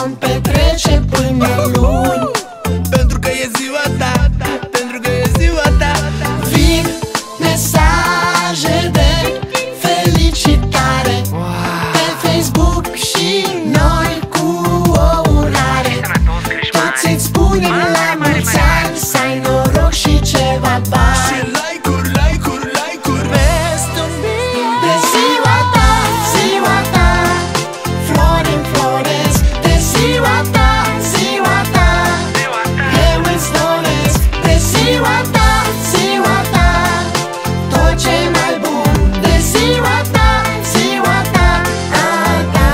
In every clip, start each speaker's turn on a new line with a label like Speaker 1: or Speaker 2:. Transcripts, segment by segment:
Speaker 1: vom petrece până luni.
Speaker 2: Pentru că e ziua ta, pentru că e ziua ta.
Speaker 1: Vin mesaje de felicitare pe Facebook și noi cu o urare. Toți îți spunem la mulți ani, să ai noroc și ceva bani.
Speaker 2: Și like-uri, like-uri, like-uri.
Speaker 1: Vestul de ziua ta, ziua ta, Florin Florez, de ziua ta, ziua ta. Eu îți doresc de ziua ta, ziua ta, tot ce mai bun. De ziua ta, ziua ta, a ta.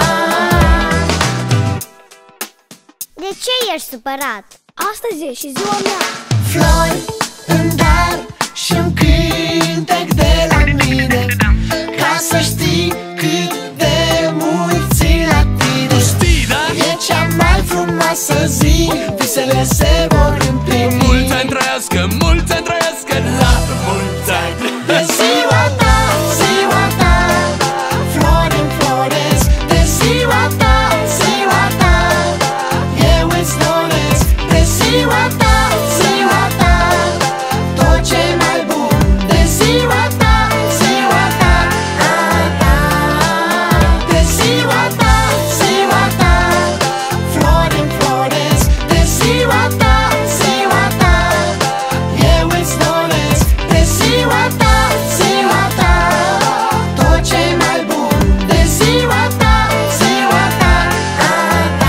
Speaker 3: De ce ești supărat? Astăzi e și ziua mea.
Speaker 1: Flori în dar și un cântec de la mine, ca să știi cât de mult țin la tine.
Speaker 2: Știi, da?
Speaker 1: E cea mai frumoasă zi, visele se vor împlini.
Speaker 2: Mulți ani trăiască, mulți ani trăiască, la mulți ani.
Speaker 1: De ziua ta, ziua ta, Florin Florez, de ziua ta, ziua ta. Eu îți doresc de ziua ta, ziua ta, tot ce mai bun. De ziua ta, ziua ta, a ta. De ziua ta, ziua ta, Florin Florez, de ziua ta, ziua ta. Eu îți doresc de ziua ta, ziua ta, tot ce mai bun. De ziua ta, ziua ta, a ta.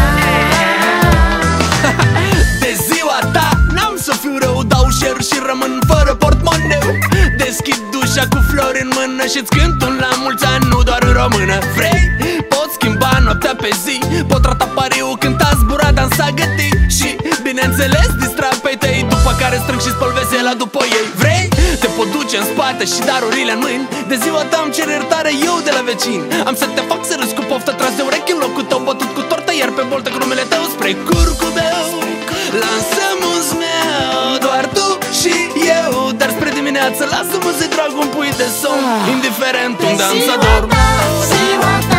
Speaker 2: De ziua ta n-am să fiu rău, dau share și rămân fără portmoneu. Deschid ușa cu flori în mână și-ți cânt un la mulți ani, nu doar în română. Vrei? Pot schimba noaptea pe zi, pot rata pariu, cânta, zbura, dansa, găti. Și, bineînțeles, distra pe tăi, după care strâng și spăl vesela după ei. Vrei? Te pot duce în spate și darurile în mâini. De ziua ta îmi cer iertare eu de la vecini. Am să te fac să râzi cu poftă, tras de urechi în locul tău, bătut cu tortă, iar pe boltă cu numele tău spre curcubeu. Lansăm un zmeu, doar tu și eu, dar spre dimineață lasă-mă să-i trag un pui de somn, indiferent unde am să dorm.
Speaker 1: Ziua ta, ziua ta,